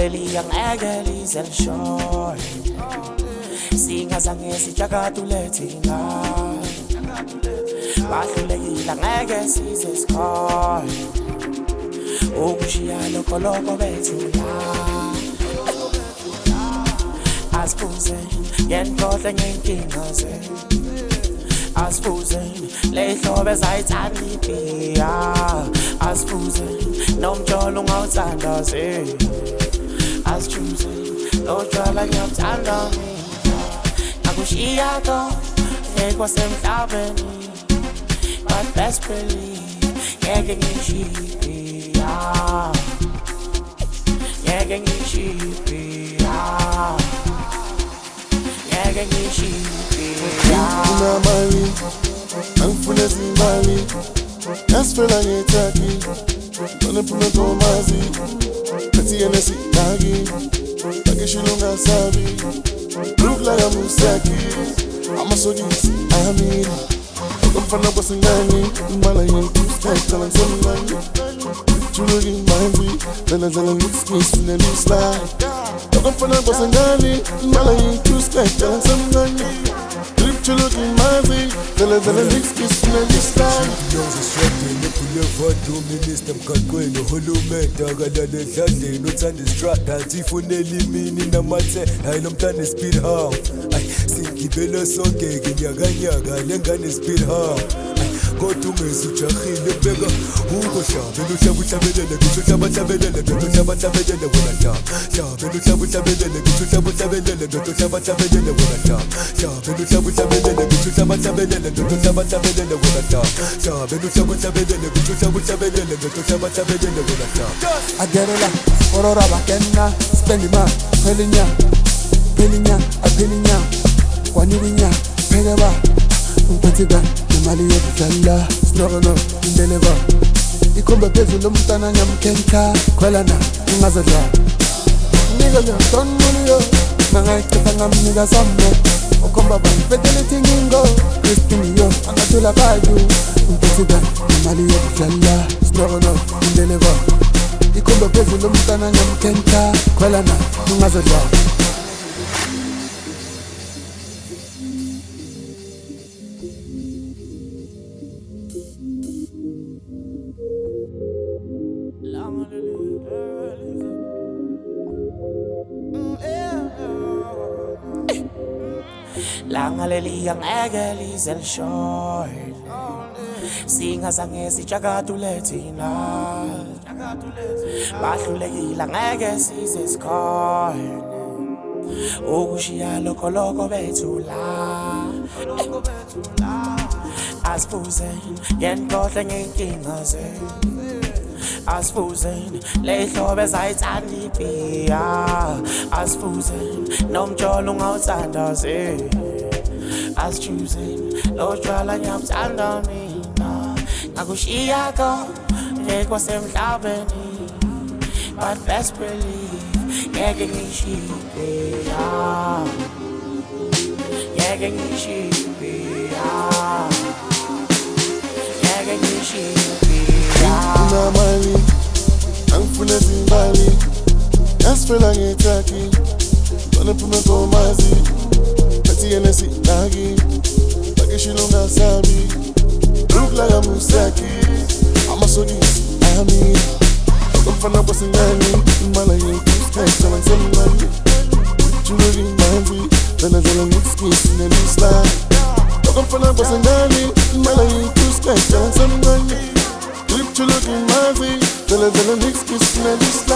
Langaleliya ngeke lize lishoye Singazange sijakatule thina Bahlulekile ngeke size sikhoye Ukushiya lokho bethu la Asibuze ngenkohle ngenkinga zethu Asibuze lehlobo ezayithanda ibhiya Asibuze nomjolo ungawuthanda ze Asichuze lotshwala ngiyabuthanda mina Nakushiya konke kwasemhlabeni But best believe ngeke ngishiya Ngeke ngishiya Ngeke ngishiya Unamali, angifuna zimali Yasifela ngethaki Nonephume komazi Kathi yena sidaki Takishilo ngasabi Look like I'm Musaki Amasodisi, ayamini Akamfana kwa singani Mbala yentu, skaytala nsemngani Chuluki manzi Zala mix finalista Akamfana kwa singani Mbala yentu, skaytala nsemngani Chuluki manzi Zala mix finalista Strengthening Boulevard Minister mkakweni uhulumende akalale edladleni uthanda istrada athi mini namathe hayi nomntana speed hum singibela sonke nyakanyaka lengane speed hum kodwa ungezujahile beka ukohlabela uhlabelele ngisho hlabahlabelele ndodo hlabahlabelele wena hlabela uhlabelele ngisho hlabahlabelele ndodo hlabahlabelele wena hlabela uhlabelele ngisho hlabahlabelele ndodo hlabahlabelele wena hlabela uhlabelele ngisho hlabahlabelele ndodo hlabahlabelele wena Agerela, orora bakena, spendima, pelinya, apelinya, wanirinya, pegaba, umpatiga, nemali yokudlala, snorono, indeleva, ikombe phezulu umntana nyamkenka, khwelana, ungazadla. Nigga don't mulio, nangayichitha ngamnika sammo, ukomba bangifeteleti ngingo, Christine yo, angathula kayu, umpatiga, nemali yokudlala, snorono, indeleva, ikombe phezulu umntana nyamkenka, khwelana, ungazadla. Langaleliya ngeke lize lishoye Singazange sijakatule thina Bahlulekile ngeke size sikhoye Ukushiya lokho bethu la Asibuze ngenkohle ngenkinga zethu Asibuze lehlobo ezayithanda ibhiya Asibuze nomjolo ungawuthanda ze Asichuze lotshwala ngiyabuthanda mina Nakushiya konke kwasemhlabeni But best believe ngeke ngishiya Ngeke ngishiya Ngeke ngishiya Unamali, angifuna zimali Yasifela ngethaki Nonephume komazi Kathi yena sidaki Takishilo ngasabi Look like I'm Musaki Amasodisi, ayamini Akamfana kwa singani Mbala yentu, skaytala nsemngani Chuluki manzi Zala mix finalista Akamfana kwa singani Mbala yentu, skaytala nsemngani Chuluki manzi Zala mix finalista